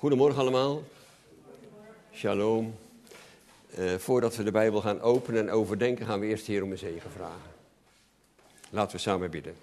Goedemorgen allemaal. Shalom. Voordat we de Bijbel gaan openen en overdenken, gaan we eerst de Heer om een zegen vragen. Laten we samen bidden.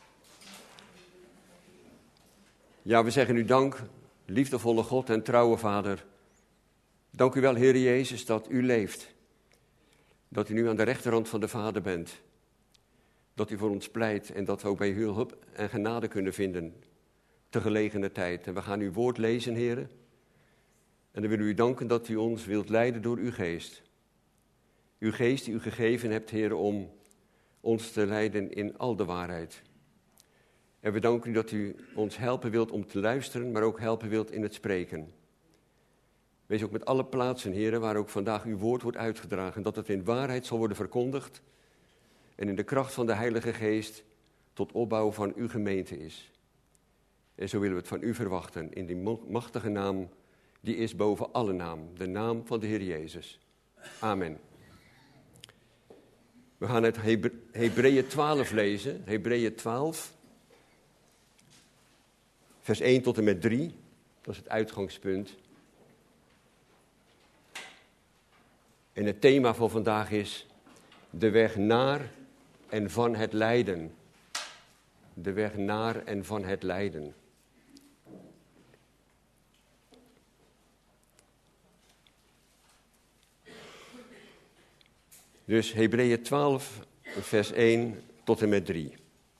Ja, we zeggen u dank, liefdevolle God en trouwe Vader. Dank u wel, Heer Jezus, dat u leeft. Dat u nu aan de rechterhand van de Vader bent. Dat u voor ons pleit en dat we ook bij uw hulp en genade kunnen vinden. Te gelegene tijd. En we gaan uw woord lezen, Heer. En dan willen we u danken dat u ons wilt leiden door uw geest. Uw geest die u gegeven hebt, Heer, om ons te leiden in al de waarheid. En we danken u dat u ons helpen wilt om te luisteren, maar ook helpen wilt in het spreken. Wees ook met alle plaatsen, Heer, waar ook vandaag uw woord wordt uitgedragen, dat het in waarheid zal worden verkondigd en in de kracht van de Heilige Geest tot opbouw van uw gemeente is. En zo willen we het van u verwachten, in die machtige naam, die is boven alle naam, de naam van de Heer Jezus. Amen. We gaan uit Hebreeën 12 lezen, Hebreeën 12, vers 1 tot en met 3, dat is het uitgangspunt. En het thema van vandaag is de weg naar en van het lijden. De weg naar en van het lijden. Dus Hebreeën 12, vers 1 tot en met 3.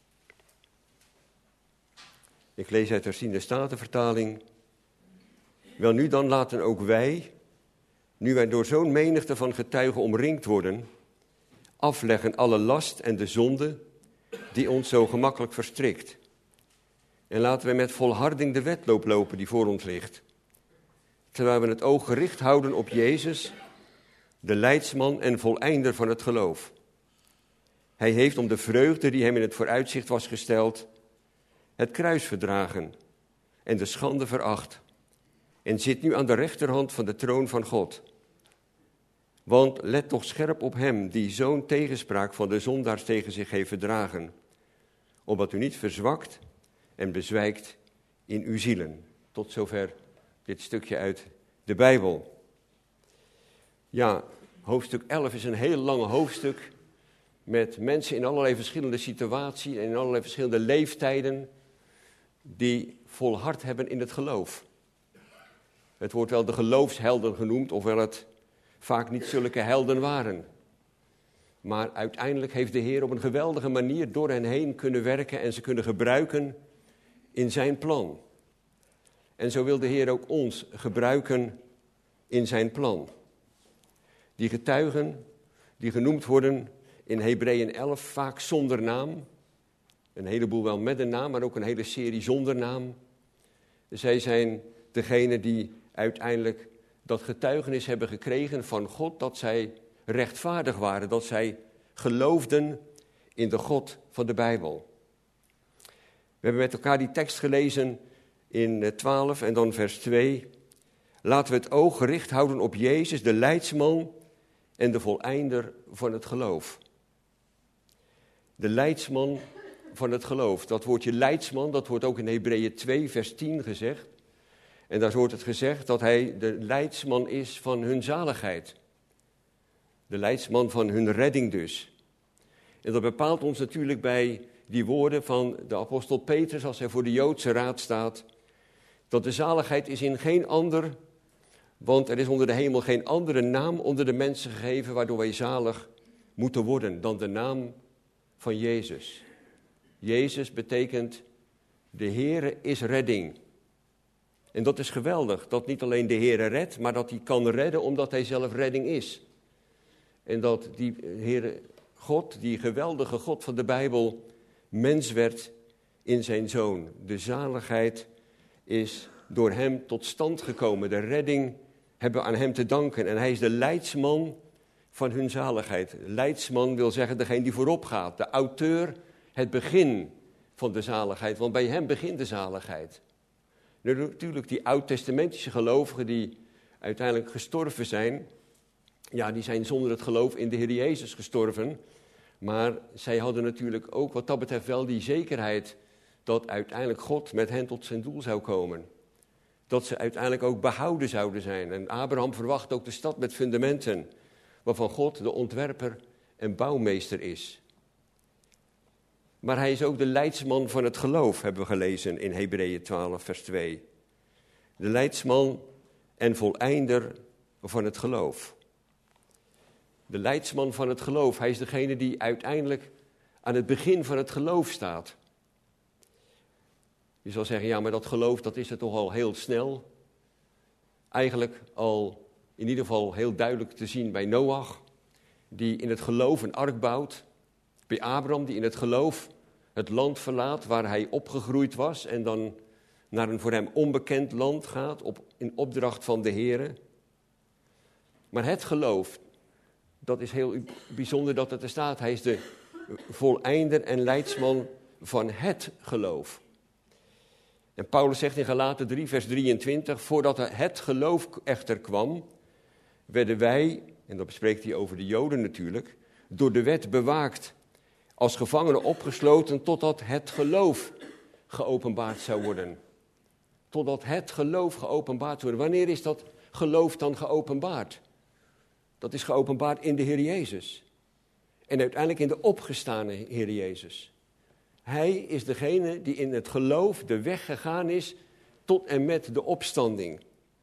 Ik lees uit de herziende Statenvertaling. Welnu dan laten ook wij, nu wij door zo'n menigte van getuigen omringd worden, afleggen alle last en de zonde die ons zo gemakkelijk verstrikt. En laten we met volharding de wedloop lopen die voor ons ligt. Terwijl we het oog gericht houden op Jezus, de leidsman en voleinder van het geloof. Hij heeft om de vreugde die hem in het vooruitzicht was gesteld, het kruis verdragen en de schande veracht. En zit nu aan de rechterhand van de troon van God. Want let toch scherp op hem die zo'n tegenspraak van de zondaars tegen zich heeft verdragen, opdat u niet verzwakt en bezwijkt in uw zielen. Tot zover dit stukje uit de Bijbel. Ja, hoofdstuk 11 is een heel lange hoofdstuk met mensen in allerlei verschillende situaties en in allerlei verschillende leeftijden die volhard hebben in het geloof. Het wordt wel de geloofshelden genoemd, ofwel het vaak niet zulke helden waren. Maar uiteindelijk heeft de Heer op een geweldige manier door hen heen kunnen werken en ze kunnen gebruiken in zijn plan. En zo wil de Heer ook ons gebruiken in zijn plan. Die getuigen die genoemd worden in Hebreeën 11 vaak zonder naam. Een heleboel wel met een naam, maar ook een hele serie zonder naam. Zij zijn degene die uiteindelijk dat getuigenis hebben gekregen van God, dat zij rechtvaardig waren, dat zij geloofden in de God van de Bijbel. We hebben met elkaar die tekst gelezen in 12 en dan vers 2. Laten we het oog gericht houden op Jezus, de leidsman en de voleinder van het geloof. De leidsman van het geloof. Dat woordje leidsman, dat wordt ook in Hebreeën 2 vers 10 gezegd. En daar wordt het gezegd dat hij de leidsman is van hun zaligheid. De leidsman van hun redding dus. En dat bepaalt ons natuurlijk bij die woorden van de apostel Petrus als hij voor de Joodse raad staat. Dat de zaligheid is in geen ander, want er is onder de hemel geen andere naam onder de mensen gegeven waardoor wij zalig moeten worden dan de naam van Jezus. Jezus betekent de Heere is redding. En dat is geweldig, dat niet alleen de Heere redt, maar dat hij kan redden omdat hij zelf redding is. En dat die Heere God, die geweldige God van de Bijbel, mens werd in zijn Zoon. De zaligheid is door hem tot stand gekomen. De redding hebben we aan hem te danken. En hij is de leidsman van hun zaligheid. Leidsman wil zeggen degene die voorop gaat. De auteur, het begin van de zaligheid. Want bij hem begint de zaligheid. Natuurlijk, die oud-testamentische gelovigen die uiteindelijk gestorven zijn, ja, die zijn zonder het geloof in de Heer Jezus gestorven. Maar zij hadden natuurlijk ook wat dat betreft wel die zekerheid dat uiteindelijk God met hen tot zijn doel zou komen. dat ze uiteindelijk ook behouden zouden zijn. En Abraham verwacht ook de stad met fundamenten, waarvan God de ontwerper en bouwmeester is. Maar hij is ook de leidsman van het geloof, hebben we gelezen in Hebreeën 12, vers 2. De leidsman en voleinder van het geloof. De leidsman van het geloof, hij is degene die uiteindelijk aan het begin van het geloof staat. Je zal zeggen, ja, maar dat geloof, dat is er toch al heel snel. Eigenlijk al in ieder geval heel duidelijk te zien bij Noach, die in het geloof een ark bouwt. Bij Abraham, die in het geloof het land verlaat waar hij opgegroeid was en dan naar een voor hem onbekend land gaat in opdracht van de Heere. Maar het geloof, dat is heel bijzonder dat het er staat. Hij is de voleinder en leidsman van het geloof. En Paulus zegt in Galaten 3, vers 23, voordat het geloof echter kwam, werden wij, en dat bespreekt hij over de Joden natuurlijk, door de wet bewaakt, als gevangenen opgesloten totdat het geloof geopenbaard zou worden. Totdat het geloof geopenbaard wordt. Wanneer is dat geloof dan geopenbaard? Dat is geopenbaard in de Heer Jezus. En uiteindelijk in de opgestane Heer Jezus. Hij is degene die in het geloof de weg gegaan is tot en met de opstanding.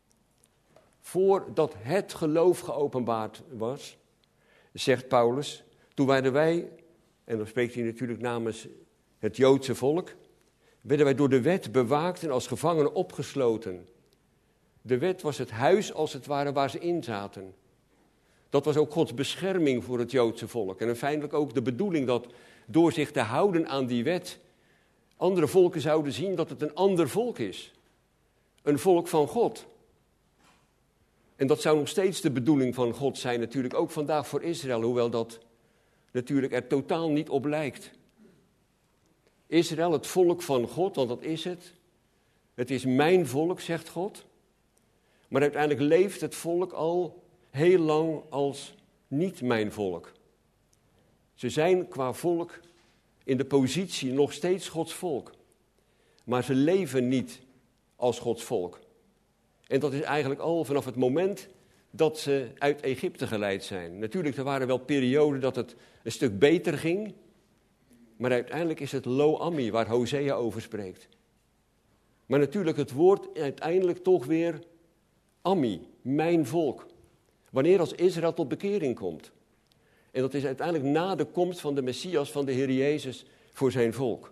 Voordat het geloof geopenbaard was, zegt Paulus, toen werden wij, en dan spreekt hij natuurlijk namens het Joodse volk, werden wij door de wet bewaakt en als gevangenen opgesloten. De wet was het huis als het ware waar ze in zaten. Dat was ook Gods bescherming voor het Joodse volk. En feitelijk ook de bedoeling dat door zich te houden aan die wet, andere volken zouden zien dat het een ander volk is. Een volk van God. En dat zou nog steeds de bedoeling van God zijn, natuurlijk ook vandaag voor Israël, hoewel dat natuurlijk er totaal niet op lijkt. Israël, het volk van God, want dat is het. Het is mijn volk, zegt God. Maar uiteindelijk leeft het volk al heel lang als niet mijn volk. Ze zijn qua volk in de positie nog steeds Gods volk. Maar ze leven niet als Gods volk. En dat is eigenlijk al vanaf het moment dat ze uit Egypte geleid zijn. Natuurlijk, er waren wel perioden dat het een stuk beter ging. Maar uiteindelijk is het Lo Ammi waar Hosea over spreekt. Maar natuurlijk, het woord uiteindelijk toch weer Ammi, mijn volk. Wanneer als Israël tot bekering komt. En dat is uiteindelijk na de komst van de Messias, van de Heer Jezus, voor zijn volk.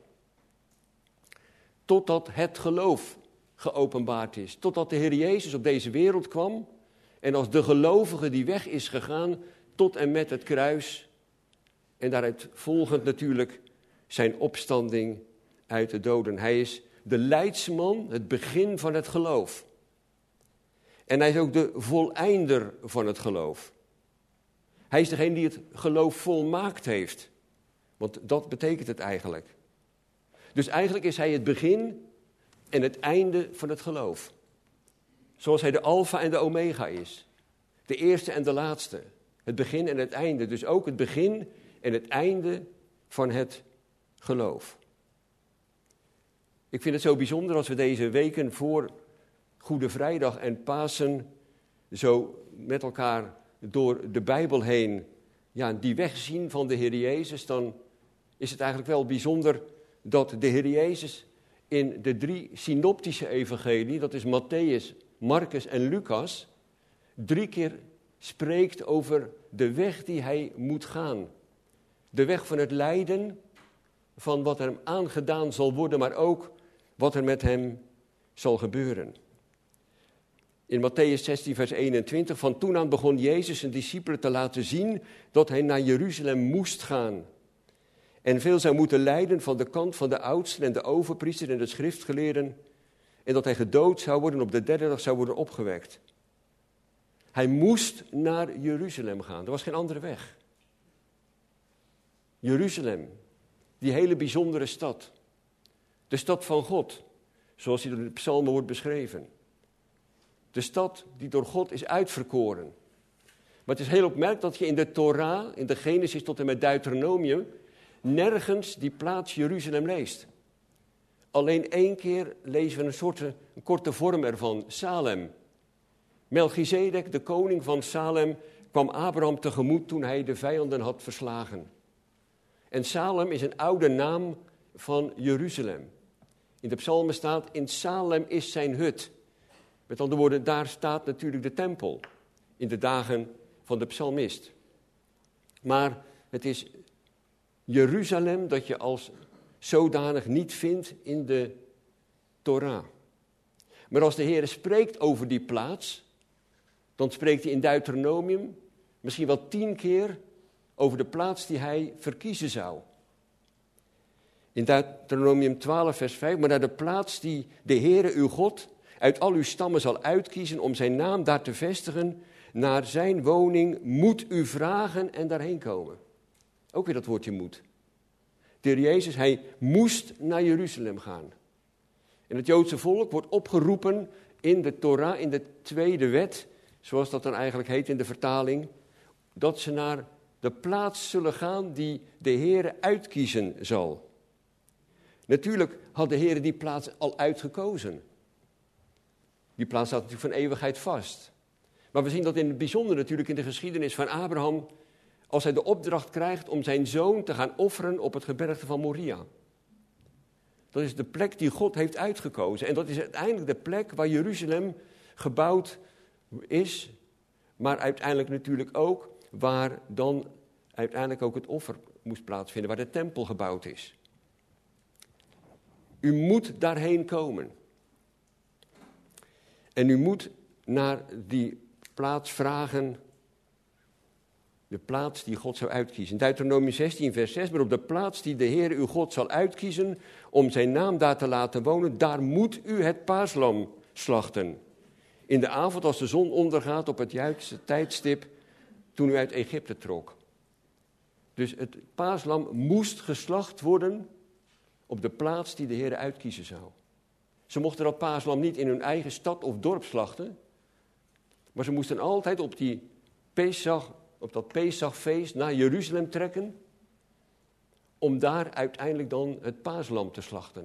Totdat het geloof geopenbaard is. Totdat de Heer Jezus op deze wereld kwam. En als de gelovige die weg is gegaan tot en met het kruis. En daaruit volgend natuurlijk zijn opstanding uit de doden. Hij is de leidsman, het begin van het geloof. En hij is ook de voleinder van het geloof. Hij is degene die het geloof volmaakt heeft. Want dat betekent het eigenlijk. Dus eigenlijk is hij het begin en het einde van het geloof. Zoals hij de alfa en de omega is. De eerste en de laatste. Het begin en het einde. Dus ook het begin en het einde van het geloof. Ik vind het zo bijzonder als we deze weken voor Goede Vrijdag en Pasen zo met elkaar door de Bijbel heen die weg zien van de Heer Jezus. Dan is het eigenlijk wel bijzonder dat de Heer Jezus in de 3 synoptische evangelieën, dat is Mattheüs, Marcus en Lucas, 3 keer spreekt over de weg die hij moet gaan. De weg van het lijden, van wat er hem aangedaan zal worden, maar ook wat er met hem zal gebeuren. In Mattheüs 16, vers 21, van toen aan begon Jezus zijn discipelen te laten zien dat hij naar Jeruzalem moest gaan. En veel zou moeten lijden van de kant van de oudsten en de overpriesters en de schriftgeleerden. En dat hij gedood zou worden en op de 3e dag zou worden opgewekt. Hij moest naar Jeruzalem gaan. Er was geen andere weg. Jeruzalem, die hele bijzondere stad. De stad van God, zoals die door de psalmen wordt beschreven. De stad die door God is uitverkoren. Maar het is heel opmerkelijk dat je in de Torah, in de Genesis tot en met Deuteronomium, nergens die plaats Jeruzalem leest. Alleen 1 keer lezen we een korte vorm ervan, Salem. Melchizedek, de koning van Salem, kwam Abraham tegemoet toen hij de vijanden had verslagen. En Salem is een oude naam van Jeruzalem. In de psalmen staat, in Salem is zijn hut. Met andere woorden, daar staat natuurlijk de tempel in de dagen van de psalmist. Maar het is Jeruzalem dat je als zodanig niet vindt in de Torah. Maar als de Heer spreekt over die plaats, dan spreekt hij in Deuteronomium misschien wel 10 keer over de plaats die hij verkiezen zou. In Deuteronomium 12 vers 5, maar naar de plaats die de Heere uw God uit al uw stammen zal uitkiezen om zijn naam daar te vestigen, naar zijn woning moet u vragen en daarheen komen. Ook weer dat woordje moet. De Heer Jezus, hij moest naar Jeruzalem gaan. En het Joodse volk wordt opgeroepen in de Torah, in de tweede wet, zoals dat dan eigenlijk heet in de vertaling, dat ze naar de plaats zullen gaan die de Heere uitkiezen zal. Natuurlijk had de Heere die plaats al uitgekozen. Die plaats staat natuurlijk van eeuwigheid vast. Maar we zien dat in het bijzonder natuurlijk in de geschiedenis van Abraham, als hij de opdracht krijgt om zijn zoon te gaan offeren op het gebergte van Moria. Dat is de plek die God heeft uitgekozen. En dat is uiteindelijk de plek waar Jeruzalem gebouwd is, maar uiteindelijk natuurlijk ook waar dan uiteindelijk ook het offer moest plaatsvinden, waar de tempel gebouwd is. U moet daarheen komen. En u moet naar die plaats vragen, de plaats die God zou uitkiezen. In Deuteronomium 16 vers 6, maar op de plaats die de Heer uw God zal uitkiezen om zijn naam daar te laten wonen, daar moet u het paaslam slachten. In de avond als de zon ondergaat op het juiste tijdstip toen u uit Egypte trok. Dus het paaslam moest geslacht worden op de plaats die de Heer uitkiezen zou. Ze mochten dat paaslam niet in hun eigen stad of dorp slachten, maar ze moesten altijd op dat Pesachfeest naar Jeruzalem trekken, om daar uiteindelijk dan het paaslam te slachten.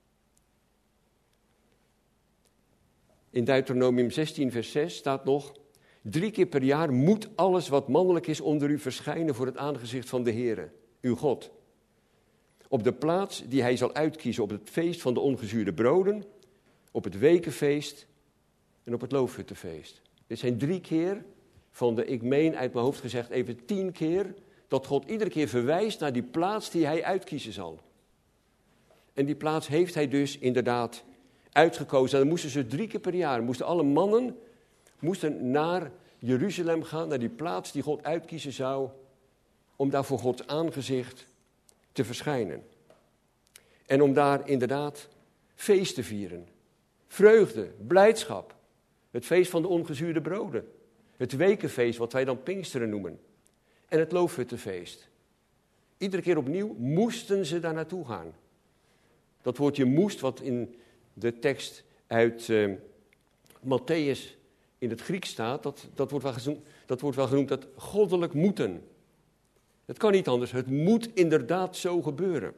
In Deuteronomium 16 vers 6 staat nog, 3 keer per jaar moet alles wat mannelijk is onder u verschijnen voor het aangezicht van de Heere, uw God. Op de plaats die hij zal uitkiezen op het feest van de ongezuurde broden, op het wekenfeest en op het loofhuttenfeest. Dit zijn 3 keer van de, ik meen uit mijn hoofd gezegd even 10 keer, dat God iedere keer verwijst naar die plaats die hij uitkiezen zal. En die plaats heeft hij dus inderdaad uitgekozen. En dan moesten ze 3 keer per jaar, moesten alle mannen naar Jeruzalem gaan, naar die plaats die God uitkiezen zou, om daar voor Gods aangezicht te verschijnen. En om daar inderdaad feest te vieren. Vreugde, blijdschap. Het feest van de ongezuurde broden. Het wekenfeest, wat wij dan Pinksteren noemen. En het loofhuttenfeest. Iedere keer opnieuw moesten ze daar naartoe gaan. Dat woordje moest, wat in de tekst uit Matthäus in het Grieks staat, dat wordt wel genoemd dat goddelijk moeten. Het kan niet anders, het moet inderdaad zo gebeuren.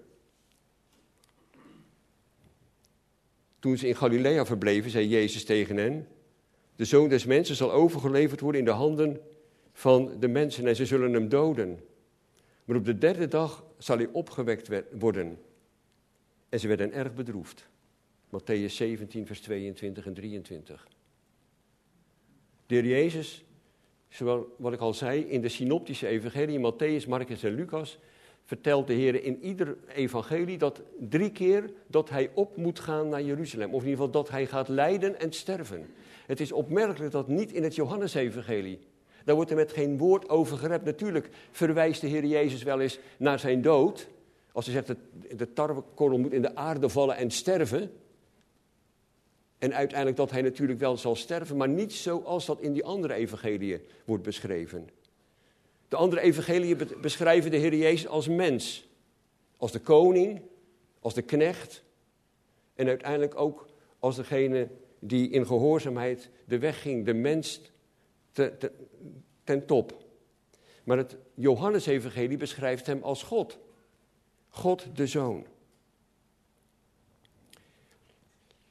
Toen ze in Galilea verbleven, zei Jezus tegen hen, de Zoon des Mensen zal overgeleverd worden in de handen van de mensen en ze zullen hem doden. Maar op de 3e dag zal hij opgewekt worden. En ze werden erg bedroefd. Matthäus 17, vers 22 en 23. De Heer Jezus, zoals wat ik al zei, in de synoptische evangelie, Matthäus, Marcus en Lucas, vertelt de Heer in ieder evangelie dat 3 keer dat hij op moet gaan naar Jeruzalem. Of in ieder geval dat hij gaat lijden en sterven. Het is opmerkelijk dat niet in het Johannesevangelie. Daar wordt er met geen woord over gerept. Natuurlijk verwijst de Heer Jezus wel eens naar zijn dood. Als hij zegt, de tarwekorrel moet in de aarde vallen en sterven. En uiteindelijk dat hij natuurlijk wel zal sterven, maar niet zoals dat in die andere evangeliën wordt beschreven. De andere evangeliën beschrijven de Heer Jezus als mens. Als de koning, als de knecht. En uiteindelijk ook als degene die in gehoorzaamheid de weg ging, de mens ten top. Maar het Johannesevangelie beschrijft hem als God. God de Zoon.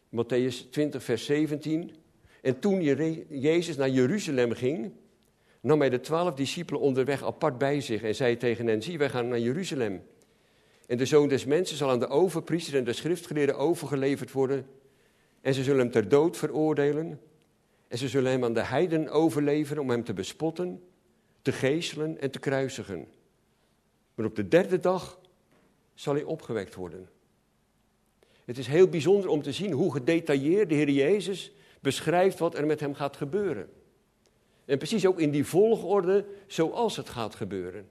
Matthäus 20, vers 17. En toen Jezus naar Jeruzalem ging, nam hij de 12 discipelen onderweg apart bij zich en zei tegen hen, zie, wij gaan naar Jeruzalem. En de Zoon des Mensen zal aan de overpriesters en de schriftgeleerden overgeleverd worden. En ze zullen hem ter dood veroordelen. En ze zullen hem aan de heidenen overleveren om hem te bespotten, te geeselen en te kruisigen. Maar op de derde dag zal hij opgewekt worden. Het is heel bijzonder om te zien hoe gedetailleerd de Heer Jezus beschrijft wat er met hem gaat gebeuren. En precies ook in die volgorde zoals het gaat gebeuren.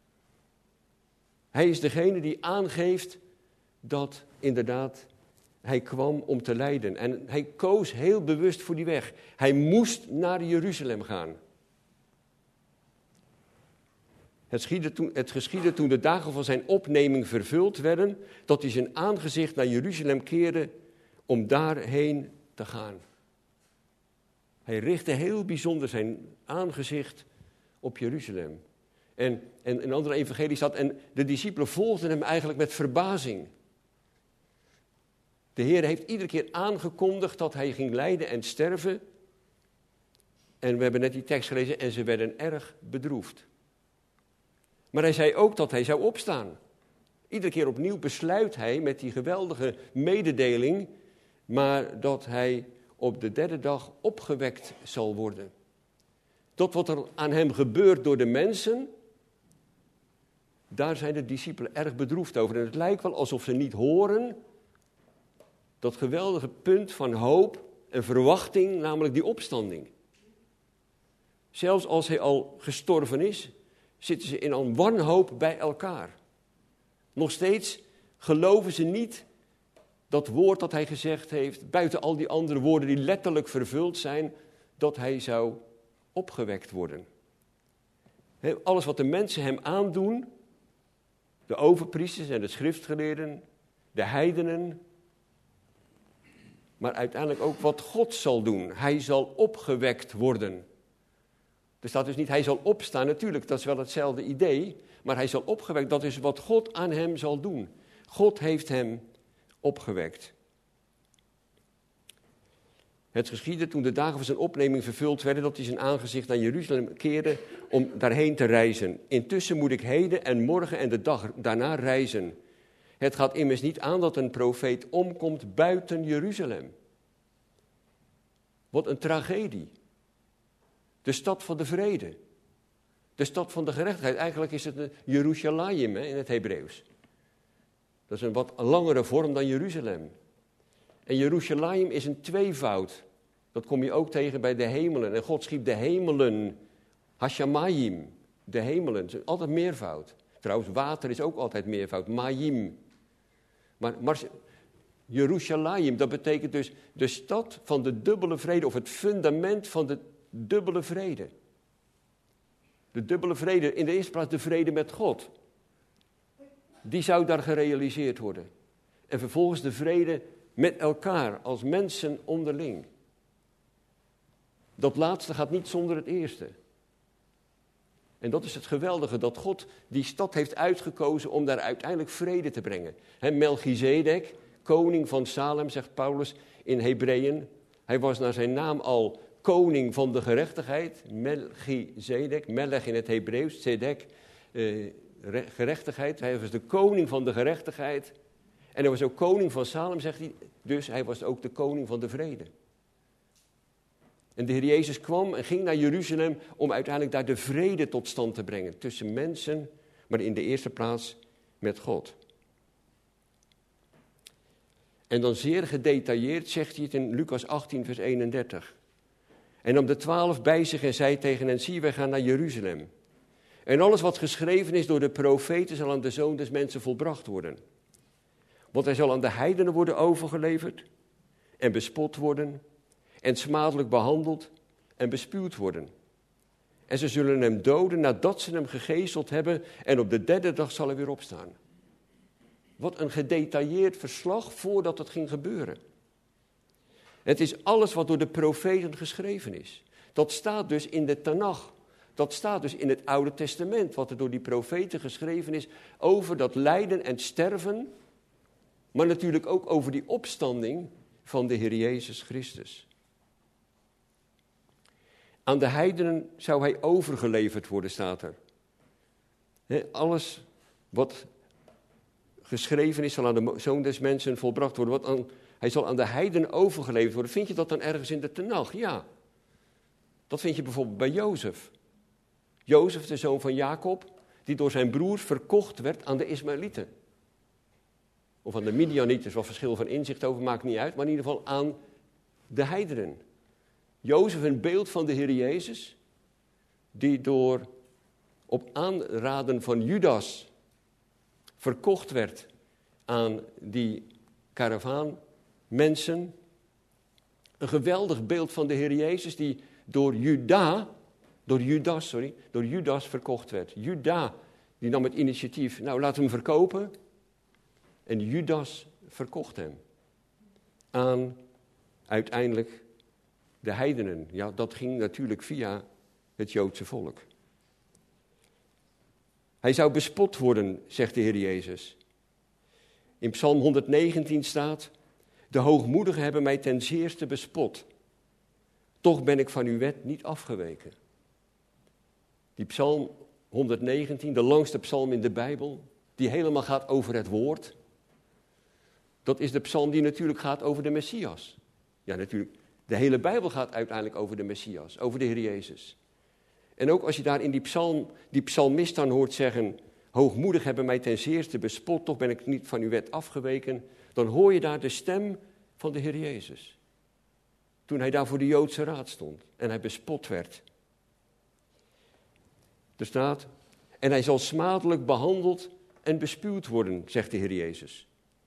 Hij is degene die aangeeft dat inderdaad hij kwam om te lijden. En hij koos heel bewust voor die weg. Hij moest naar Jeruzalem gaan. Het geschiedde toen de dagen van zijn opneming vervuld werden, dat hij zijn aangezicht naar Jeruzalem keerde om daarheen te gaan. Hij richtte heel bijzonder zijn aangezicht op Jeruzalem. En in een andere evangelie staat, en de discipelen volgden hem eigenlijk met verbazing. De Heer heeft iedere keer aangekondigd dat hij ging lijden en sterven. En we hebben net die tekst gelezen, en ze werden erg bedroefd. Maar hij zei ook dat hij zou opstaan. Iedere keer opnieuw besluit hij met die geweldige mededeling, maar dat hij op de derde dag opgewekt zal worden. Dat wat er aan hem gebeurt door de mensen, daar zijn de discipelen erg bedroefd over. En het lijkt wel alsof ze niet horen dat geweldige punt van hoop en verwachting, namelijk die opstanding. Zelfs als hij al gestorven is, zitten ze in een wanhoop bij elkaar. Nog steeds geloven ze niet dat woord dat hij gezegd heeft, buiten al die andere woorden die letterlijk vervuld zijn, dat hij zou opgewekt worden. Alles wat de mensen hem aandoen, de overpriesters en de schriftgeleerden, de heidenen, maar uiteindelijk ook wat God zal doen. Hij zal opgewekt worden. Er staat dus niet, hij zal opstaan, natuurlijk, dat is wel hetzelfde idee, maar hij zal opgewekt, dat is wat God aan hem zal doen. God heeft hem opgewekt. Het geschiedde toen de dagen van zijn opneming vervuld werden, dat hij zijn aangezicht naar Jeruzalem keerde om daarheen te reizen. Intussen moet ik heden en morgen en de dag daarna reizen. Het gaat immers niet aan dat een profeet omkomt buiten Jeruzalem. Wat een tragedie. De stad van de vrede. De stad van de gerechtigheid. Eigenlijk is het Jeruzalem in het Hebreeuws. Dat is een wat langere vorm dan Jeruzalem. En Jeruzalem is een tweevoud. Dat kom je ook tegen bij de hemelen. En God schiep de hemelen. Hashamayim. De hemelen. Het is altijd meervoud. Trouwens, water is ook altijd meervoud. Mayim. Maar Jeruzalem, dat betekent dus de stad van de dubbele vrede. Of het fundament van de dubbele vrede. De dubbele vrede, in de eerste plaats de vrede met God. Die zou daar gerealiseerd worden. En vervolgens de vrede met elkaar, als mensen onderling. Dat laatste gaat niet zonder het eerste. En dat is het geweldige, dat God die stad heeft uitgekozen om daar uiteindelijk vrede te brengen. Melchizedek, koning van Salem, zegt Paulus in Hebreeën. Hij was naar zijn naam al koning van de gerechtigheid. Melchizedek, melech in het Hebreeuws, tzedek, gerechtigheid. Hij was de koning van de gerechtigheid. En hij was ook koning van Salem, zegt hij. Dus hij was ook de koning van de vrede. En de Heer Jezus kwam en ging naar Jeruzalem om uiteindelijk daar de vrede tot stand te brengen. Tussen mensen, maar in de eerste plaats met God. En dan zeer gedetailleerd zegt hij het in Lucas 18, vers 31. En nam de 12 bij zich en zei tegen hen, zie, wij gaan naar Jeruzalem. En alles wat geschreven is door de profeten zal aan de Zoon des Mensen volbracht worden. Want hij zal aan de heidenen worden overgeleverd en bespot worden en smadelijk behandeld en bespuwd worden. En ze zullen hem doden nadat ze hem gegezeld hebben en op de derde dag zal hij weer opstaan. Wat een gedetailleerd verslag voordat het ging gebeuren. Het is alles wat door de profeten geschreven is. Dat staat dus in de Tanach. Dat staat dus in het Oude Testament, wat er door die profeten geschreven is over dat lijden en sterven, maar natuurlijk ook over die opstanding van de Heer Jezus Christus. Aan de heidenen zou hij overgeleverd worden, staat er. Alles wat geschreven is, zal aan de Zoon des Mensen volbracht worden. Hij zal aan de heidenen overgeleverd worden. Vind je dat dan ergens in de Tenach? Ja. Dat vind je bijvoorbeeld bij Jozef. Jozef, de zoon van Jacob, die door zijn broers verkocht werd aan de Ismaëlieten. Of aan de Midianieten, er is wel verschil van inzicht over, maakt niet uit. Maar in ieder geval aan de heidenen. Jozef, een beeld van de Heer Jezus, die op aanraden van Judas verkocht werd aan die karavaanmensen. Een geweldig beeld van de Heer Jezus die door Judas verkocht werd. Juda, die nam het initiatief, nou laten we hem verkopen. En Judas verkocht hem aan uiteindelijk de heidenen. Ja, dat ging natuurlijk via het Joodse volk. Hij zou bespot worden, zegt de Heer Jezus. In Psalm 119 staat: de hoogmoedigen hebben mij ten zeerste bespot. Toch ben ik van uw wet niet afgeweken. Die Psalm 119, de langste psalm in de Bijbel, die helemaal gaat over het woord. Dat is de psalm die natuurlijk gaat over de Messias. Ja, natuurlijk. De hele Bijbel gaat uiteindelijk over de Messias, over de Heer Jezus. En ook als je daar in die psalmist dan hoort zeggen: hoogmoedig hebben mij ten zeerste bespot, toch ben ik niet van uw wet afgeweken. Dan hoor je daar de stem van de Heer Jezus. Toen hij daar voor de Joodse raad stond en hij bespot werd. Er staat: en hij zal smadelijk behandeld en bespuwd worden, zegt de Heer Jezus.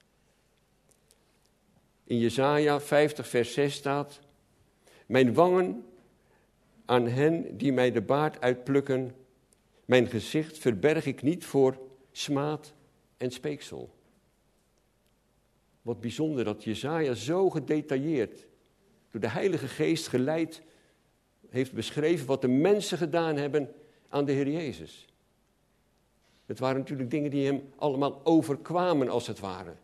In Jesaja 50 vers 6 staat: mijn wangen aan hen die mij de baard uitplukken, mijn gezicht verberg ik niet voor smaad en speeksel. Wat bijzonder dat Jesaja zo gedetailleerd, door de Heilige Geest geleid, heeft beschreven wat de mensen gedaan hebben aan de Heer Jezus. Het waren natuurlijk dingen die hem allemaal overkwamen als het ware.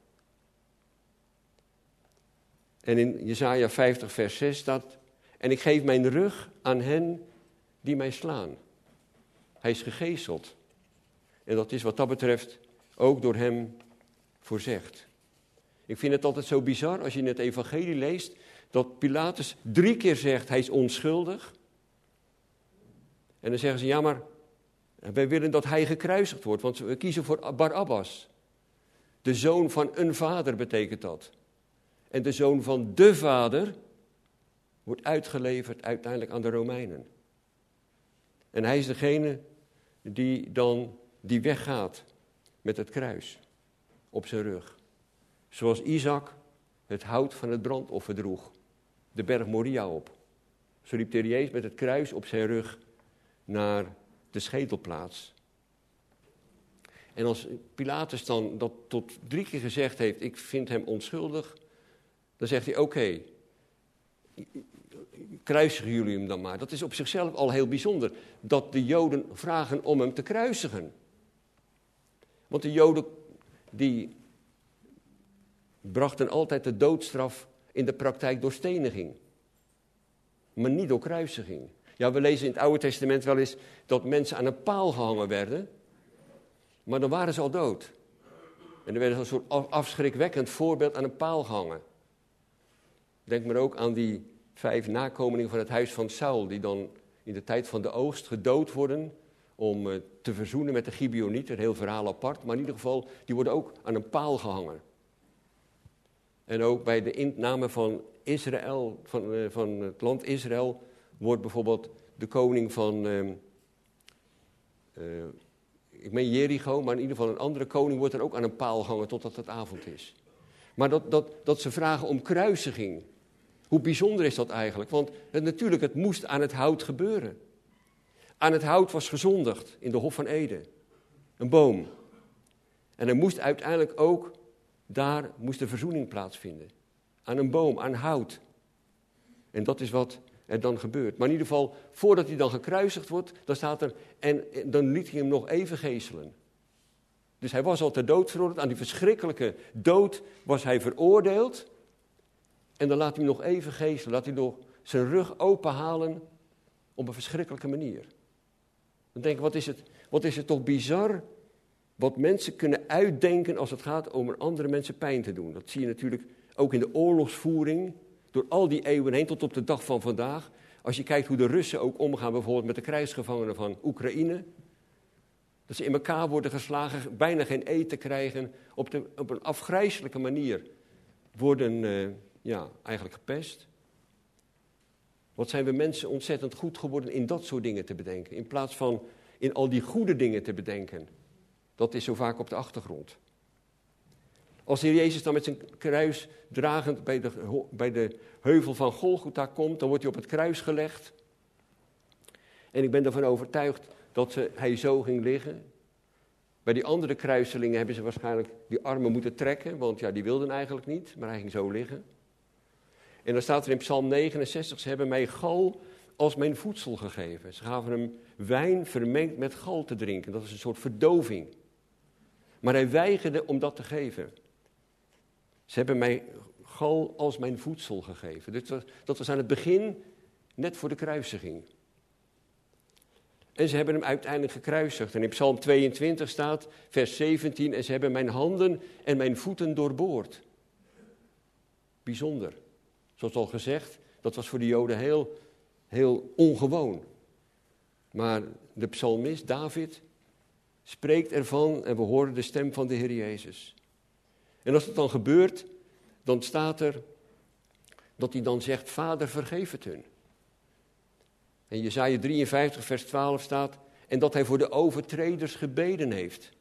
En in Jesaja 50 vers 6 staat: en ik geef mijn rug aan hen die mij slaan. Hij is gegezeld. En dat is wat dat betreft ook door hem voorzegd. Ik vind het altijd zo bizar als je in het evangelie leest dat Pilatus 3 keer zegt hij is onschuldig. En dan zeggen ze: ja, maar wij willen dat hij gekruisigd wordt, want we kiezen voor Barabbas. De zoon van een vader betekent dat. En de zoon van de vader wordt uitgeleverd uiteindelijk aan de Romeinen. En hij is degene die weggaat met het kruis op zijn rug. Zoals Isaac het hout van het brandoffer droeg, de berg Moria op. Zo liep de Heer Jezus met het kruis op zijn rug naar de schedelplaats. En als Pilatus dan dat tot 3 keer gezegd heeft: ik vind hem onschuldig, dan zegt hij: oké, kruisigen jullie hem dan maar. Dat is op zichzelf al heel bijzonder, dat de Joden vragen om hem te kruisigen. Want de Joden die brachten altijd de doodstraf in de praktijk door steniging. Maar niet door kruisiging. Ja, we lezen in het Oude Testament wel eens dat mensen aan een paal gehangen werden. Maar dan waren ze al dood. En er werd een soort afschrikwekkend voorbeeld aan een paal gehangen. Denk maar ook aan die 5 nakomelingen van het huis van Saul, die dan in de tijd van de oogst gedood worden om te verzoenen met de Gibeonieten. Een heel verhaal apart, maar in ieder geval, die worden ook aan een paal gehangen. En ook bij de inname van Israël, van het land Israël, wordt bijvoorbeeld de koning van, ik meen Jericho, maar in ieder geval een andere koning wordt er ook aan een paal gehangen totdat het avond is. Maar dat ze vragen om kruisiging. Hoe bijzonder is dat eigenlijk? Want natuurlijk, het moest aan het hout gebeuren. Aan het hout was gezondigd in de Hof van Eden. Een boom. En er moest uiteindelijk ook, daar moest de verzoening plaatsvinden. Aan een boom, aan hout. En dat is wat er dan gebeurt. Maar in ieder geval, voordat hij dan gekruisigd wordt, dan staat er: en dan liet hij hem nog even geeselen. Dus hij was al ter dood veroordeeld. Aan die verschrikkelijke dood was hij veroordeeld. En dan laat hij hem nog even geestelen. Laat hij nog zijn rug openhalen op een verschrikkelijke manier. Dan denk ik, wat is het toch bizar wat mensen kunnen uitdenken als het gaat om andere mensen pijn te doen. Dat zie je natuurlijk ook in de oorlogsvoering, door al die eeuwen heen tot op de dag van vandaag. Als je kijkt hoe de Russen ook omgaan bijvoorbeeld met de krijgsgevangenen van Oekraïne. Dat ze in elkaar worden geslagen, bijna geen eten krijgen, op een afgrijselijke manier worden eigenlijk gepest. Wat zijn we mensen ontzettend goed geworden in dat soort dingen te bedenken, in plaats van in al die goede dingen te bedenken. Dat is zo vaak op de achtergrond. Als de Heer Jezus dan met zijn kruis dragend bij de heuvel van Golgotha komt, dan wordt hij op het kruis gelegd. En ik ben ervan overtuigd dat hij zo ging liggen. Bij die andere kruiselingen hebben ze waarschijnlijk die armen moeten trekken, want ja, die wilden eigenlijk niet, maar hij ging zo liggen. En dan staat er in Psalm 69, ze hebben mij gal als mijn voedsel gegeven. Ze gaven hem wijn vermengd met gal te drinken, dat is een soort verdoving. Maar hij weigerde om dat te geven. Ze hebben mij gal als mijn voedsel gegeven. Dus dat was aan het begin, net voor de kruisiging. En ze hebben hem uiteindelijk gekruisigd. En in Psalm 22 staat, vers 17, en ze hebben mijn handen en mijn voeten doorboord. Bijzonder. Zoals al gezegd, dat was voor de Joden heel ongewoon. Maar de psalmist, David, spreekt ervan en we horen de stem van de Heer Jezus. En als het dan gebeurt, dan staat er dat hij dan zegt, Vader, vergeef het hun. En Jesaja 53, vers 12 staat, en dat hij voor de overtreders gebeden heeft.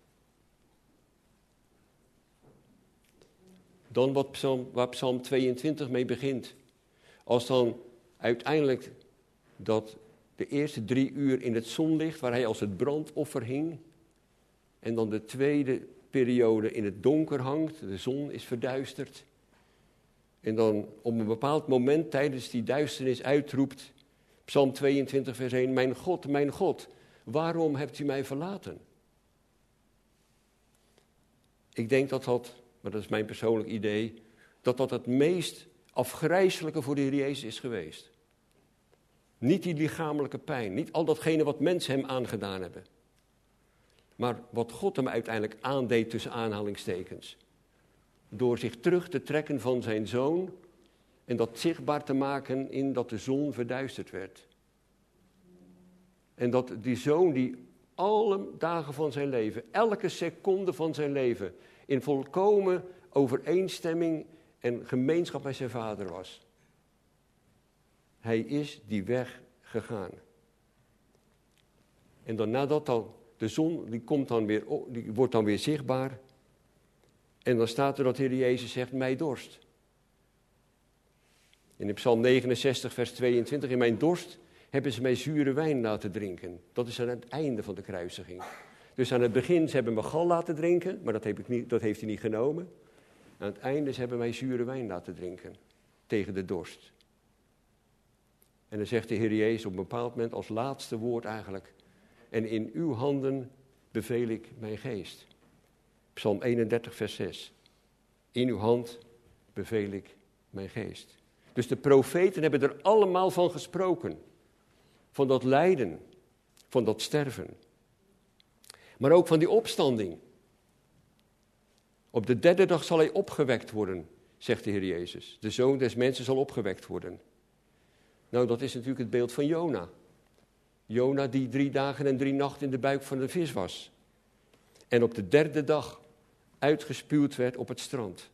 Dan waar Psalm 22 mee begint. Als dan uiteindelijk dat de eerste 3 uur in het zonlicht, waar hij als het brandoffer hing, en dan de tweede periode in het donker hangt, de zon is verduisterd. En dan op een bepaald moment tijdens die duisternis uitroept, Psalm 22 vers 1, mijn God, waarom hebt u mij verlaten? Ik denk dat, maar dat is mijn persoonlijk idee, dat het meest afgrijselijke voor de Heer Jezus is geweest. Niet die lichamelijke pijn, niet al datgene wat mensen hem aangedaan hebben. Maar wat God hem uiteindelijk aandeed tussen aanhalingstekens. Door zich terug te trekken van zijn zoon en dat zichtbaar te maken in dat de zon verduisterd werd. En dat die zoon die alle dagen van zijn leven, elke seconde van zijn leven, in volkomen overeenstemming en gemeenschap met zijn vader was. Hij is die weg gegaan. En dan nadat dan de zon, die wordt dan weer zichtbaar. En dan staat er dat de Heer Jezus zegt, mij dorst. In Psalm 69, vers 22, in mijn dorst hebben ze mij zure wijn laten drinken. Dat is aan het einde van de kruisiging. Dus aan het begin, ze hebben me gal laten drinken, maar dat heeft hij niet genomen. Aan het einde, ze hebben mij zure wijn laten drinken, tegen de dorst. En dan zegt de Heer Jezus op een bepaald moment als laatste woord eigenlijk, en in uw handen beveel ik mijn geest. Psalm 31, vers 6. In uw hand beveel ik mijn geest. Dus de profeten hebben er allemaal van gesproken. Van dat lijden, van dat sterven. Maar ook van die opstanding. Op de 3e dag zal hij opgewekt worden, zegt de Heer Jezus. De Zoon des Mensen zal opgewekt worden. Nou, dat is natuurlijk het beeld van Jona. Jona die 3 dagen en 3 nachten in de buik van de vis was. En op de 3e dag uitgespuwd werd op het strand.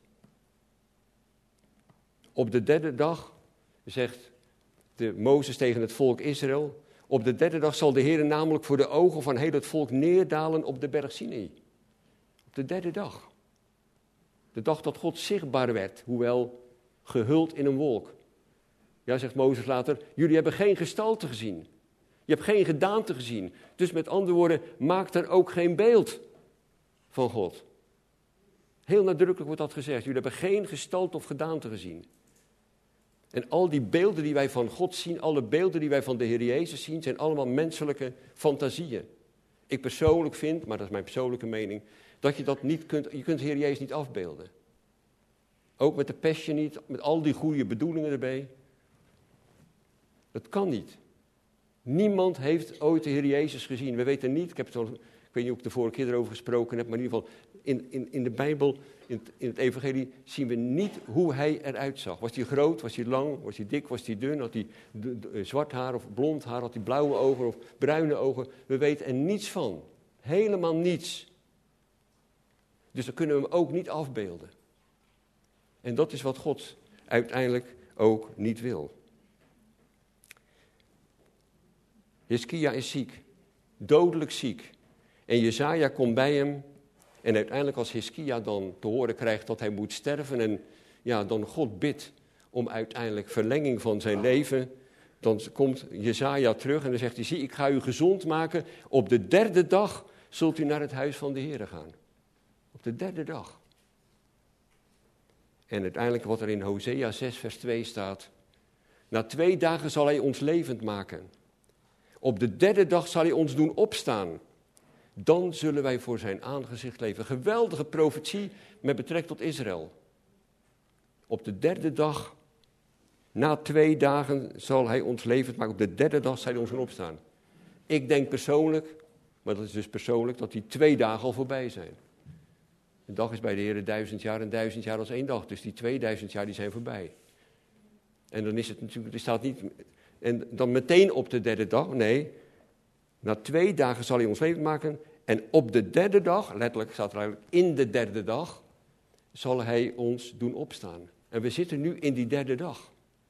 Op de 3e dag, zegt Mozes tegen het volk Israël, op de 3e dag zal de Heer namelijk voor de ogen van heel het volk neerdalen op de berg Sinai. Op de 3e dag. De dag dat God zichtbaar werd, hoewel gehuld in een wolk. Ja, zegt Mozes later, jullie hebben geen gestalte gezien. Je hebt geen gedaante gezien. Dus met andere woorden, maak er ook geen beeld van God. Heel nadrukkelijk wordt dat gezegd. Jullie hebben geen gestalte of gedaante gezien. En al die beelden die wij van God zien, alle beelden die wij van de Heer Jezus zien, zijn allemaal menselijke fantasieën. Ik persoonlijk vind, maar dat is mijn persoonlijke mening, dat je dat niet kunt, je kunt de Heer Jezus niet afbeelden. Ook met de Passion niet, met al die goede bedoelingen erbij. Dat kan niet. Niemand heeft ooit de Heer Jezus gezien. We weten niet, ik weet niet of ik de vorige keer erover gesproken heb, maar in ieder geval in de Bijbel, in het evangelie, zien we niet hoe hij eruit zag. Was hij groot, was hij lang, was hij dik, was hij dun, had hij zwart haar of blond haar, had hij blauwe ogen of bruine ogen. We weten er niets van. Helemaal niets. Dus dan kunnen we hem ook niet afbeelden. En dat is wat God uiteindelijk ook niet wil. Hiskia is ziek, dodelijk ziek. En Jesaja komt bij hem. En uiteindelijk als Hiskia dan te horen krijgt dat hij moet sterven en dan God bidt om uiteindelijk verlenging van zijn leven, dan komt Jesaja terug en dan zegt hij, zie, ik ga u gezond maken. Op de 3e dag zult u naar het huis van de Heere gaan. Op de 3e dag. En uiteindelijk wat er in Hosea 6 vers 2 staat, na 2 dagen zal hij ons levend maken. Op de 3e dag zal hij ons doen opstaan. Dan zullen wij voor zijn aangezicht leven. Geweldige profetie met betrekking tot Israël. Op de 3e dag, na 2 dagen, zal hij ons levend maken. Op de 3e dag zal hij ons doen opstaan. Ik denk persoonlijk, maar dat is dus persoonlijk, dat die 2 dagen al voorbij zijn. Een dag is bij de Heer 1000 jaar en 1000 jaar als 1 dag. Dus die 2000 jaar die zijn voorbij. En dan is het natuurlijk, er staat niet, en dan meteen op de 3e dag, nee. Na 2 dagen zal hij ons levend maken. En op de 3e dag, letterlijk staat er eigenlijk in de 3e dag, zal hij ons doen opstaan. En we zitten nu in die 3e dag.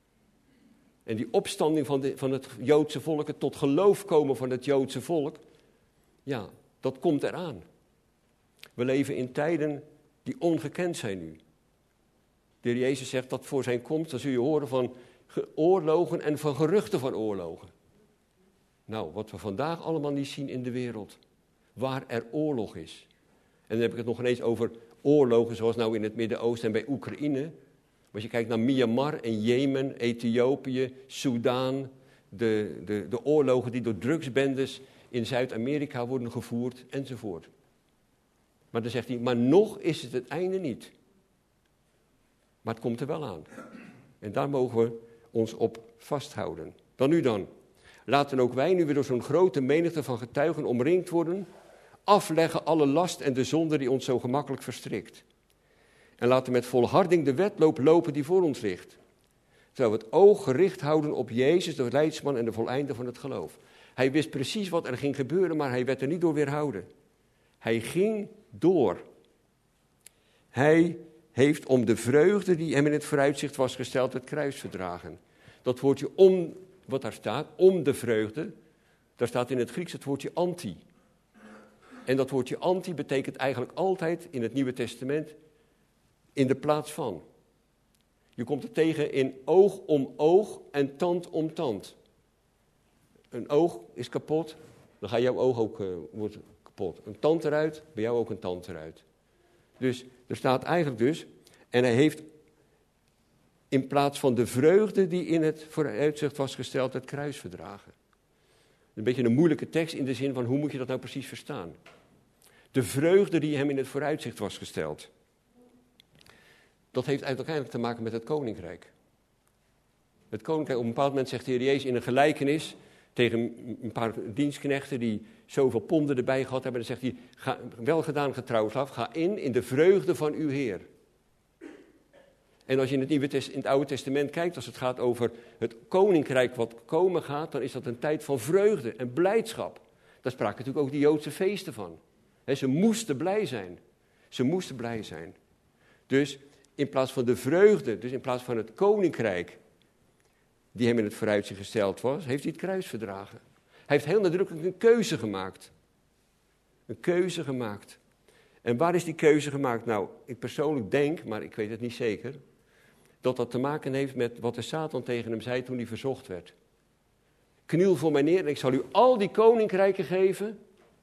En die opstanding van het Joodse volk, het tot geloof komen van het Joodse volk, ja, dat komt eraan. We leven in tijden die ongekend zijn nu. De Heer Jezus zegt dat voor zijn komst, dan zul je horen van oorlogen en van geruchten van oorlogen. Nou, wat we vandaag allemaal niet zien in de wereld. Waar er oorlog is. En dan heb ik het nog ineens over oorlogen zoals nou in het Midden-Oosten en bij Oekraïne. Maar als je kijkt naar Myanmar en Jemen, Ethiopië, Soudaan. De oorlogen die door drugsbendes in Zuid-Amerika worden gevoerd enzovoort. Maar dan zegt hij, maar nog is het einde niet. Maar het komt er wel aan. En daar mogen we ons op vasthouden. Dan. Laten ook wij, nu we door zo'n grote menigte van getuigen omringd worden, afleggen alle last en de zonde die ons zo gemakkelijk verstrikt. En laten met volharding de wedloop lopen die voor ons ligt. Terwijl we het oog gericht houden op Jezus, de leidsman en de voleinder van het geloof. Hij wist precies wat er ging gebeuren, maar hij werd er niet door weerhouden. Hij ging door. Hij heeft om de vreugde die hem in het vooruitzicht was gesteld, het kruis verdragen. Dat woordje om, wat daar staat, om de vreugde, daar staat in het Grieks het woordje anti. En dat woordje anti betekent eigenlijk altijd in het Nieuwe Testament in de plaats van. Je komt het tegen in oog om oog en tand om tand. Een oog is kapot, dan gaat jouw oog ook wordt kapot. Een tand eruit, bij jou ook een tand eruit. Dus er staat eigenlijk dus, en hij heeft in plaats van de vreugde die in het vooruitzicht was gesteld, het kruis verdragen. Een beetje een moeilijke tekst in de zin van hoe moet je dat nou precies verstaan? De vreugde die hem in het vooruitzicht was gesteld. Dat heeft uiteindelijk te maken met het koninkrijk. Het koninkrijk, op een bepaald moment zegt de Heer Jezus in een gelijkenis tegen een paar dienstknechten die zoveel ponden erbij gehad hebben. Dan zegt hij, wel gedaan getrouw slaaf, ga in de vreugde van uw Heer. En als je in het Oude Testament kijkt, als het gaat over het koninkrijk wat komen gaat, dan is dat een tijd van vreugde en blijdschap. Daar spraken natuurlijk ook die Joodse feesten van. Ze moesten blij zijn. Ze moesten blij zijn. Dus in plaats van de vreugde, dus in plaats van het koninkrijk die hem in het vooruitzicht gesteld was, heeft hij het kruis verdragen. Hij heeft heel nadrukkelijk een keuze gemaakt. Een keuze gemaakt. En waar is die keuze gemaakt? Nou, ik persoonlijk denk, maar ik weet het niet zeker, dat dat te maken heeft met wat de Satan tegen hem zei toen hij verzocht werd. Kniel voor mij neer en ik zal u al die koninkrijken geven.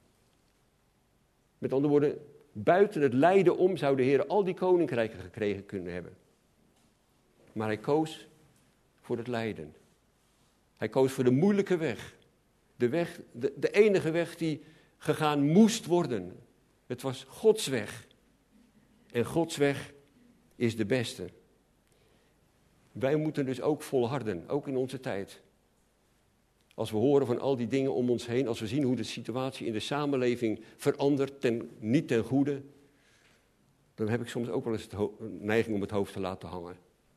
Met andere woorden, buiten het lijden om zou de Heer al die koninkrijken gekregen kunnen hebben. Maar hij koos voor het lijden. Hij koos voor de moeilijke weg. De enige weg die gegaan moest worden. Het was Gods weg. En Gods weg is de beste. Wij moeten dus ook volharden, ook in onze tijd. Als we horen van al die dingen om ons heen, als we zien hoe de situatie in de samenleving verandert, niet ten goede, dan heb ik soms ook wel eens neiging om het hoofd te laten hangen.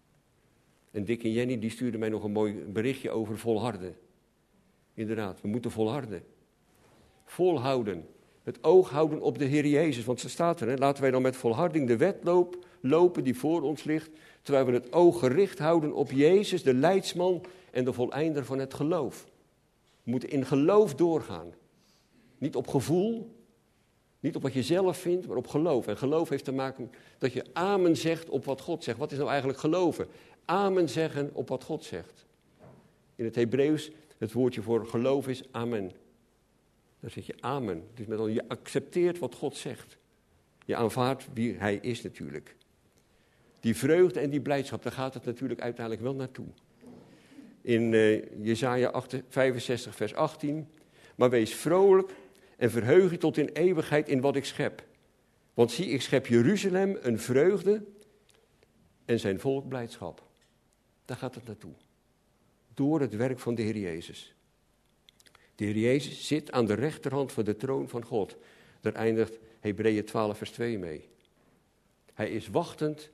En Dick en Jenny die stuurden mij nog een mooi berichtje over volharden. Inderdaad, we moeten volharden. Volhouden. Het oog houden op de Heer Jezus. Want ze staat er, laten wij dan met volharding de wedloop lopen die voor ons ligt, terwijl we het oog gericht houden op Jezus, de leidsman en de voleinder van het geloof. We moeten in geloof doorgaan. Niet op gevoel, niet op wat je zelf vindt, maar op geloof. En geloof heeft te maken dat je amen zegt op wat God zegt. Wat is nou eigenlijk geloven? Amen zeggen op wat God zegt. In het Hebreeuws, het woordje voor geloof is amen. Daar zeg je amen. Dus met je accepteert wat God zegt. Je aanvaardt wie hij is natuurlijk. Die vreugde en die blijdschap, daar gaat het natuurlijk uiteindelijk wel naartoe. In Jesaja 65 vers 18. Maar wees vrolijk en verheug je tot in eeuwigheid in wat ik schep. Want zie, ik schep Jeruzalem een vreugde en zijn volk blijdschap. Daar gaat het naartoe. Door het werk van de Heer Jezus. De Heer Jezus zit aan de rechterhand van de troon van God. Daar eindigt Hebreeën 12 vers 2 mee. Hij is wachtend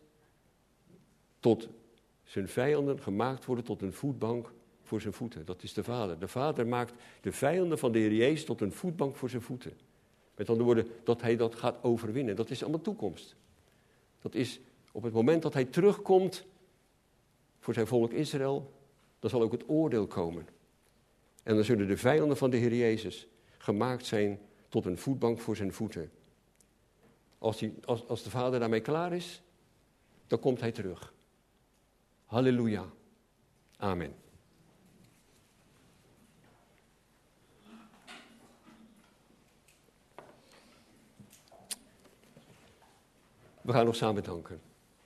tot zijn vijanden gemaakt worden tot een voetbank voor zijn voeten. Dat is de Vader. De Vader maakt de vijanden van de Heer Jezus tot een voetbank voor zijn voeten. Met andere woorden, dat hij dat gaat overwinnen. Dat is allemaal toekomst. Dat is op het moment dat hij terugkomt voor zijn volk Israël, dan zal ook het oordeel komen. En dan zullen de vijanden van de Heer Jezus gemaakt zijn tot een voetbank voor zijn voeten. Als de Vader daarmee klaar is, dan komt hij terug. Halleluja. Amen. We gaan nog samen danken.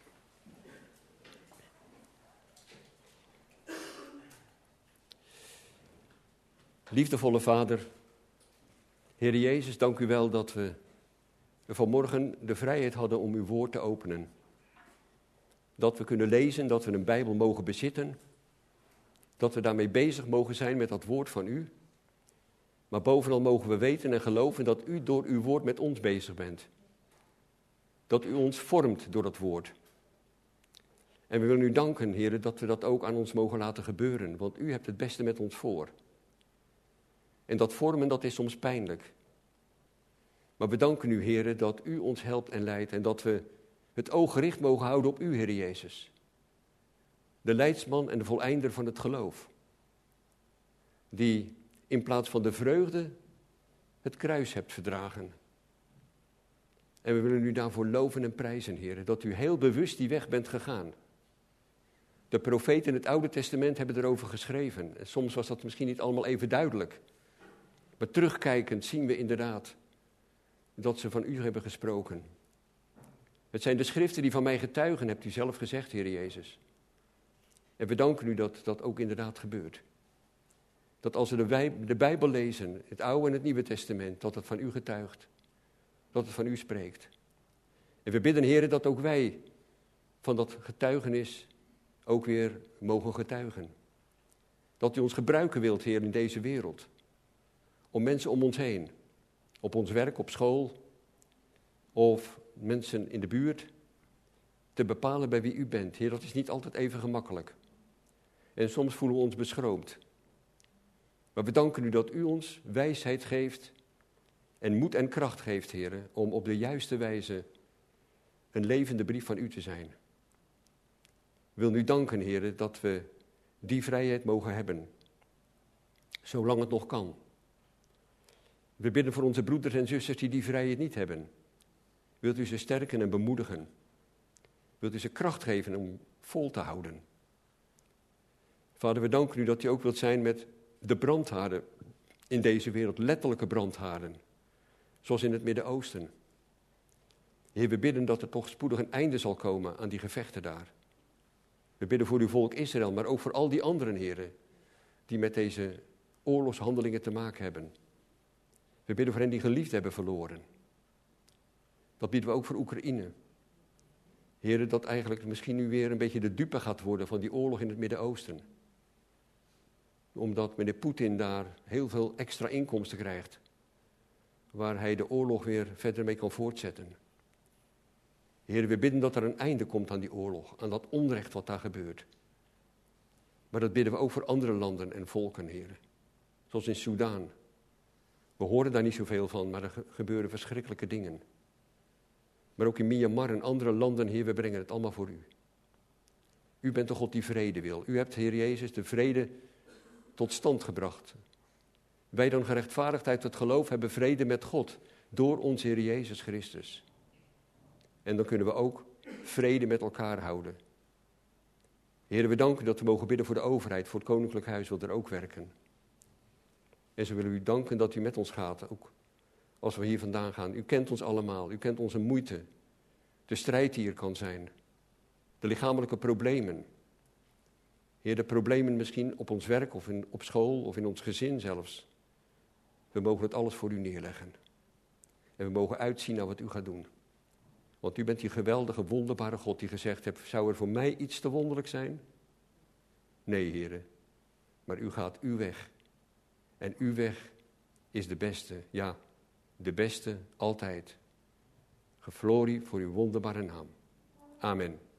Liefdevolle Vader, Heer Jezus, dank u wel dat we vanmorgen de vrijheid hadden om uw woord te openen. Dat we kunnen lezen, dat we een Bijbel mogen bezitten. Dat we daarmee bezig mogen zijn met dat woord van u. Maar bovenal mogen we weten en geloven dat u door uw woord met ons bezig bent. Dat u ons vormt door dat woord. En we willen u danken, Heer, dat we dat ook aan ons mogen laten gebeuren. Want u hebt het beste met ons voor. En dat vormen, dat is soms pijnlijk. Maar we danken u, Heer, dat u ons helpt en leidt. En dat we het oog gericht mogen houden op u, Heer Jezus. De leidsman en de voleinder van het geloof. Die in plaats van de vreugde het kruis hebt verdragen. En we willen u daarvoor loven en prijzen, Heer, dat u heel bewust die weg bent gegaan. De profeten in het Oude Testament hebben erover geschreven. En soms was dat misschien niet allemaal even duidelijk. Maar terugkijkend zien we inderdaad dat ze van u hebben gesproken. Het zijn de schriften die van mij getuigen, hebt u zelf gezegd, Heer Jezus. En we danken u dat dat ook inderdaad gebeurt. Dat als we de Bijbel lezen, het Oude en het Nieuwe Testament, dat het van u getuigt. Dat het van u spreekt. En we bidden, Heer, dat ook wij van dat getuigenis ook weer mogen getuigen. Dat u ons gebruiken wilt, Heer, in deze wereld. Om mensen om ons heen, op ons werk, op school, of mensen in de buurt, te bepalen bij wie u bent. Heer, dat is niet altijd even gemakkelijk. En soms voelen we ons beschroomd. Maar we danken u dat u ons wijsheid geeft en moed en kracht geeft, Heer, om op de juiste wijze een levende brief van u te zijn. Ik wil u danken, Heer, dat we die vrijheid mogen hebben, zolang het nog kan. We bidden voor onze broeders en zusters die vrijheid niet hebben. Wilt u ze sterken en bemoedigen? Wilt u ze kracht geven om vol te houden? Vader, we danken u dat u ook wilt zijn met de brandhaarden in deze wereld, letterlijke brandhaarden, zoals in het Midden-Oosten. Heer, we bidden dat er toch spoedig een einde zal komen aan die gevechten daar. We bidden voor uw volk Israël, maar ook voor al die anderen, heren, die met deze oorlogshandelingen te maken hebben. We bidden voor hen die geliefd hebben verloren. Dat bidden we ook voor Oekraïne. Heren, dat eigenlijk misschien nu weer een beetje de dupe gaat worden van die oorlog in het Midden-Oosten. Omdat meneer Poetin daar heel veel extra inkomsten krijgt. Waar hij de oorlog weer verder mee kan voortzetten. Heren, we bidden dat er een einde komt aan die oorlog. Aan dat onrecht wat daar gebeurt. Maar dat bidden we ook voor andere landen en volken, heren. Zoals in Soudaan. We horen daar niet zoveel van, maar er gebeuren verschrikkelijke dingen. Maar ook in Myanmar en andere landen, Heer, we brengen het allemaal voor u. U bent de God die vrede wil. U hebt, Heer Jezus, de vrede tot stand gebracht. Wij dan gerechtvaardigd uit het geloof hebben vrede met God. Door onze Heer Jezus Christus. En dan kunnen we ook vrede met elkaar houden. Heer, we danken dat we mogen bidden voor de overheid, voor het Koninklijk Huis wil er ook werken. En zo willen we u danken dat u met ons gaat, ook als we hier vandaan gaan. U kent ons allemaal, u kent onze moeite, de strijd die er kan zijn, de lichamelijke problemen. Heer, de problemen misschien op ons werk of op school of in ons gezin zelfs. We mogen het alles voor u neerleggen. En we mogen uitzien naar wat u gaat doen. Want u bent die geweldige, wonderbare God die gezegd heeft, zou er voor mij iets te wonderlijk zijn? Nee, heren, maar u gaat uw weg. En uw weg is de beste, ja, de beste altijd. Geflorie voor uw wonderbare naam. Amen.